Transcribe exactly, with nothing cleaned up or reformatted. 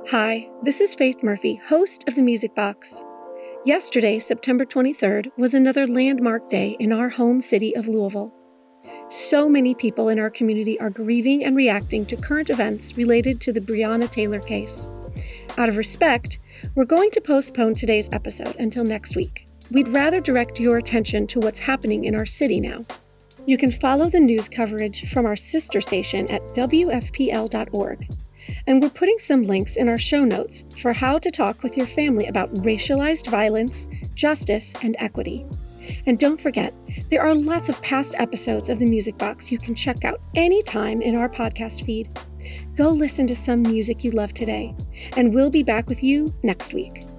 Hi, this is Faith Murphy, host of The Music Box. Yesterday, September twenty-third, was another landmark day in our home city of Louisville. So many people in our community are grieving and reacting to current events related to the Breonna Taylor case. Out of respect, we're going to postpone today's episode until next week. We'd rather direct your attention to what's happening in our city now. You can follow the news coverage from our sister station at W F P L dot org. And we're putting some links in our show notes for how to talk with your family about racialized violence, justice, and equity. And don't forget, there are lots of past episodes of The Music Box you can check out anytime in our podcast feed. Go listen to some music you love today, and we'll be back with you next week.